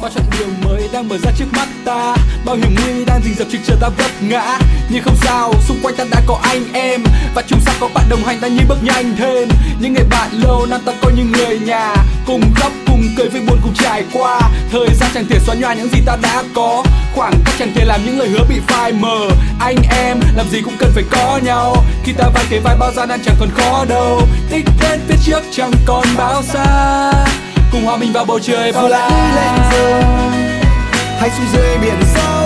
bao chặng đường mới đang mở ra trước mắt ta, bao hiểm nguy đang rình rập trước chờ ta vấp ngã. Nhưng không sao, xung quanh ta đã có anh em, và chúng ta có bạn đồng hành ta như bước nhanh thêm. Những người bạn lâu năm ta coi như người nhà, cùng khóc cùng cười với buồn cùng trải qua. Thời gian chẳng thể xóa nhòa những gì ta đã có, khoảng cách chẳng thể làm những lời hứa bị phai mờ. Anh em làm gì cũng cần phải có nhau, khi ta vai kề vai bao gian nan chẳng còn khó đâu. Đích đến phía trước chẳng còn bao xa, cùng hòa mình vào bầu trời bao la. Hay xuống dưới biển sâu